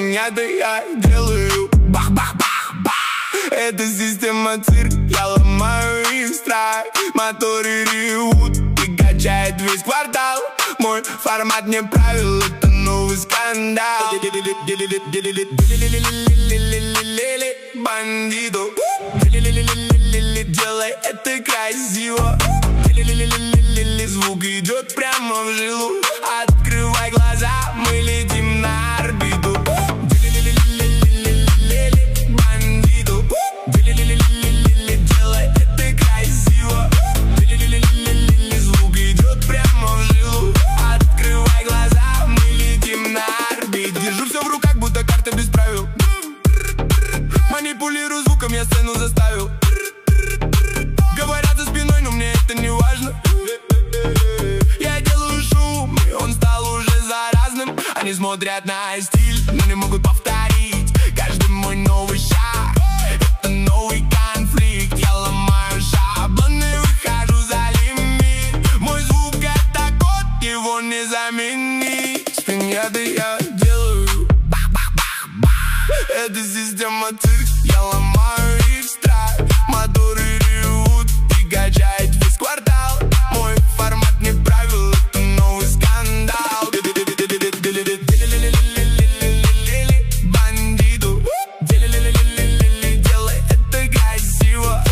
меня, да я делаю бах-бах-бах-бах. Это система цирк, я ломаю их страх. Моторы ревут и качает весь квартал. Мой формат не правил, это новый скандал. Бандиту, делай это красиво. Звук идет прямо в жилу. Открывай глаза, мы летим на орбиту. Бандиту, делай это красиво. Звук идет прямо в жилу. Открывай глаза, мы летим на орбиту. Держу все в руках, будто карта без правил. Манипулирую звуком, я сцену заставил. Говорят за спиной, но мне это не важно. Я делаю шум, и он стал уже заразным. Они смотрят на стиль, но не могут повторить каждый мой новый шаг. Это новый конфликт, я ломаю шаблоны, выхожу за лимит. Мой звук это код, его не заменить. С пиньятой я делаю бах-бах-бах-бах. Это система цирк, я ломаю их страх. Моторы ревут и качает весь квартал. Мой формат не правил, это новый скандал. Бандиту, делай это красиво.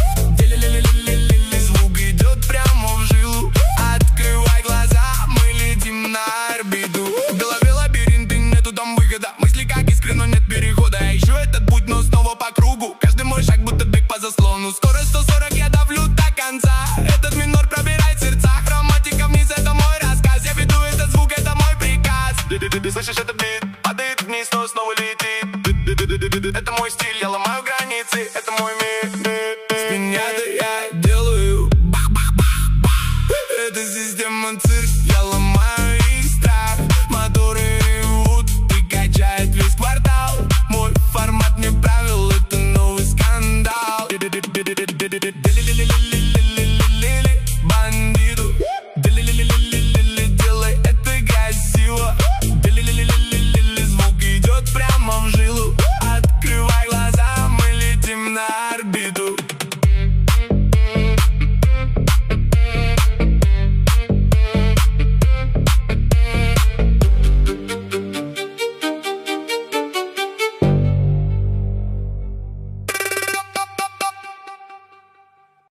Звук идет прямо в жилу. Открывай глаза, мы летим на орбиту. В голове лабиринт и нету там выхода. Мысли как искры, но нет перехода. Я ищу этот путь, но снова по кругу. Каждый мой шаг будто бег по заслону. Скорость 140, я давлю до конца. Этот минор пробирает сердца. Хроматика вниз, это мой рассказ. Я веду этот звук, это мой приказ. Ты слышишь этот бит? Падает вниз, но снова летит. Это мой стиль, я ломаю границы. Это мой мир.